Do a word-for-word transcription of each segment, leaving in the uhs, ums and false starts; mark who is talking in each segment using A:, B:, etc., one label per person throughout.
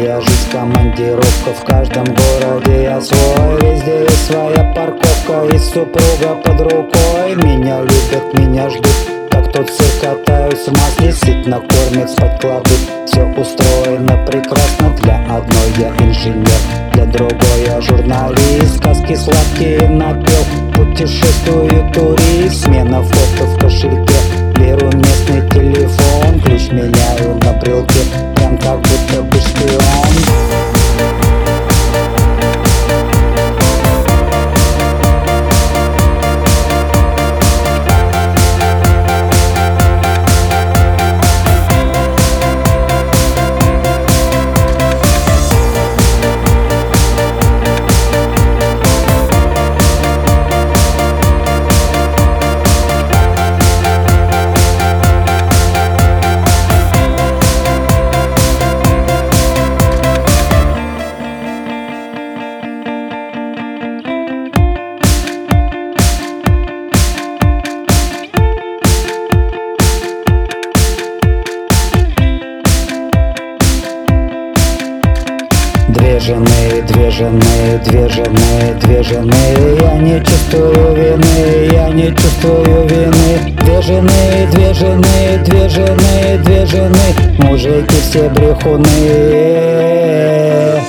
A: Моя жизнь командировка, в каждом городе я свой. Везде есть своя парковка и супруга под рукой. Меня любят, меня ждут, как тот сыр катаюсь в масле. Сытно кормят, спать кладут, все устроено прекрасно. Для одной я инженер, для другой я журналист. Сказки сладкие напел, путешествую турист. Смена фото в кошельке, беру местный телефон. Ключ меняю на брелке, прям как будто бы шпион. Две жены, две жены, две жены, две жены. Я не чувствую вины, я не чувствую вины. Две жены, две жены, две жены, две жены. Мужики все брехуны.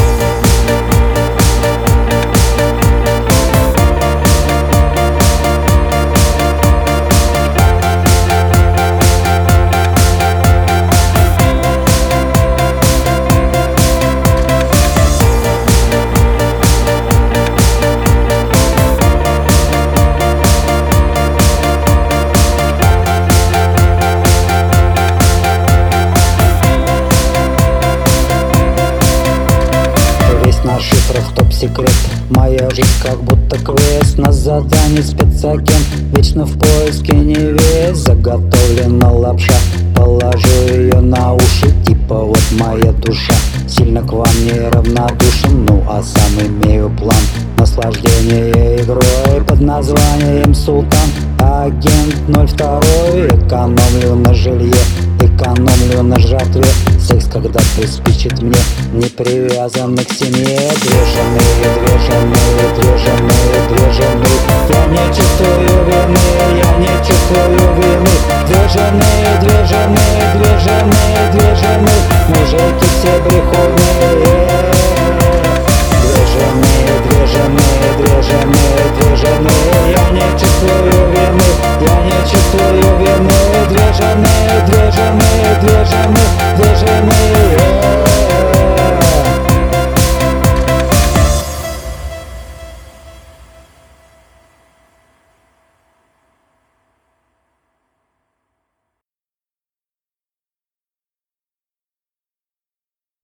A: На шифрах топ-секрет. Моя жизнь как будто квест, на задании спецагент, вечно в поиске невест. Заготовлена лапша, положу ее на уши. Типа вот моя душа, сильно к вам не равнодушен. Ну а сам имею план, наслаждение игрой под названием Султан. Агент ноль два, экономлю на жилье, экономлю на жратве. Секс, когда приспичит мне, не привязаны к семье. Две жены, две жены, две жены, две жены. Я не чувствую